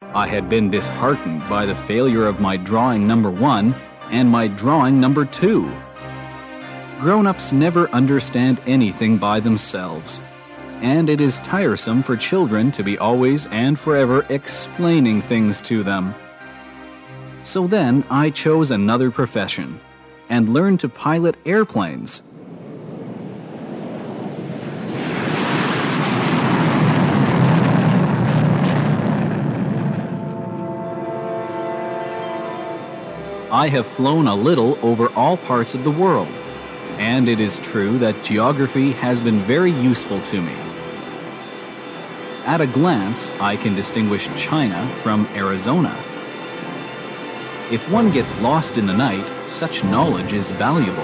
I had been disheartened by the failure of my drawing number 1 and my drawing number 2. Grown-ups never understand anything by themselves, and it is tiresome for children to be always and forever explaining things to them. So then I chose another profession and learned to pilot airplanes. I have flown a little over all parts of the world, and it is true that geography has been very useful to me. At a glance, I can distinguish China from Arizona. If one gets lost in the night, such knowledge is valuable.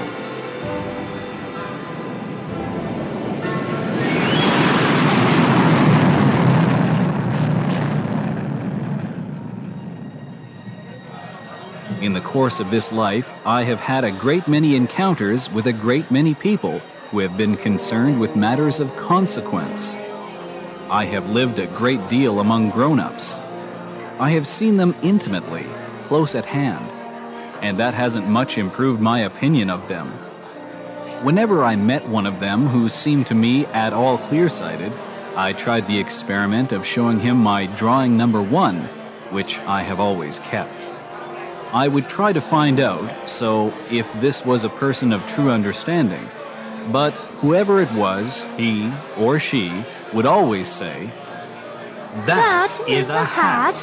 In the course of this life, I have had a great many encounters with a great many people who have been concerned with matters of consequence. I have lived a great deal among grown-ups. I have seen them intimately, close at hand, and that hasn't much improved my opinion of them. Whenever I met one of them who seemed to me at all clear-sighted, I tried the experiment of showing him my drawing number 1, which I have always kept. I would try to find out, if this was a person of true understanding, but whoever it was, he or she, would always say, "That is a hat."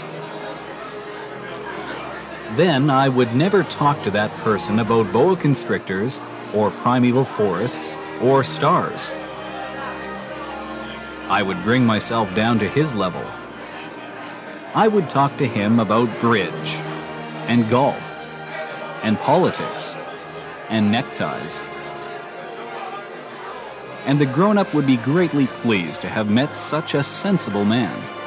Then I would never talk to that person about boa constrictors, or primeval forests, or stars. I would bring myself down to his level. I would talk to him about bridge, and golf, and politics, and neckties. And the grown-up would be greatly pleased to have met such a sensible man.